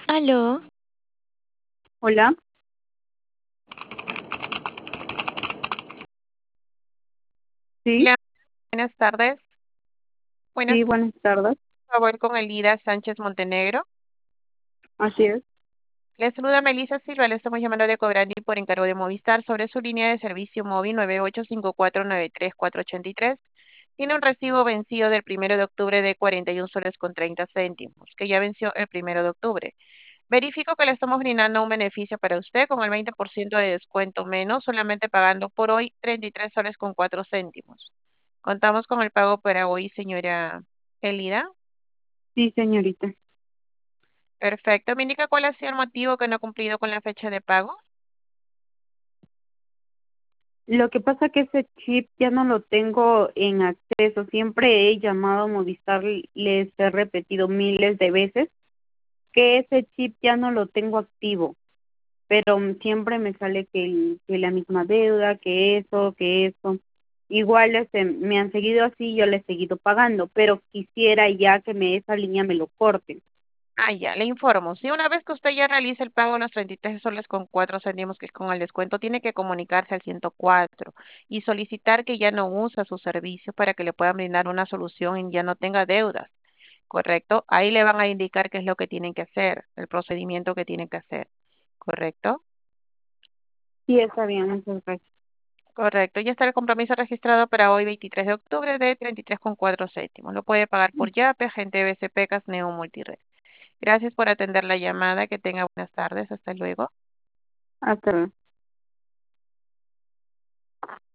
Aló, Hola, sí, hola, buenas tardes. sí, Buenas tardes, buenas tardes, por favor, con Elida Sánchez Montenegro. así es. Le saluda Melissa Silva, le estamos llamando de Cobrandi por encargo de Movistar sobre su línea de servicio móvil 9854934883. Tiene un recibo vencido del 1 de octubre de 41 soles con 30 céntimos, que ya venció el 1 de octubre. Verifico que le estamos brindando un beneficio para usted con el 20% de descuento menos, solamente pagando por hoy 33 soles con 4 céntimos. Contamos con el pago para hoy, señora Elida. Sí, señorita. Perfecto. ¿Me indica cuál ha sido el motivo que no ha cumplido con la fecha de pago? Lo que pasa que ese chip ya no lo tengo en acceso. Siempre he llamado a Movistar, les he repetido miles de veces que ese chip ya no lo tengo activo, pero siempre me sale que la misma deuda, que eso, que eso. Igual me han seguido así, yo les he seguido pagando, pero quisiera ya que esa línea me lo corten. Ah, ya, le informo. Si una vez que usted ya realice el pago de los 33 soles con 4 céntimos, que es con el descuento, tiene que comunicarse al 104 y solicitar que ya no usa su servicio para que le puedan brindar una solución y ya no tenga deudas. ¿Correcto? Ahí le van a indicar qué es lo que tienen que hacer, el procedimiento que tienen que hacer. ¿Correcto? Sí, está bien, muchas gracias. Correcto. Ya está el compromiso registrado para hoy, 23 de octubre, de 33,4 céntimos. Lo puede pagar por Yape, agente BCP, Casneo Multired. Gracias por atender la llamada. Que tenga buenas tardes. Hasta luego. Hasta luego.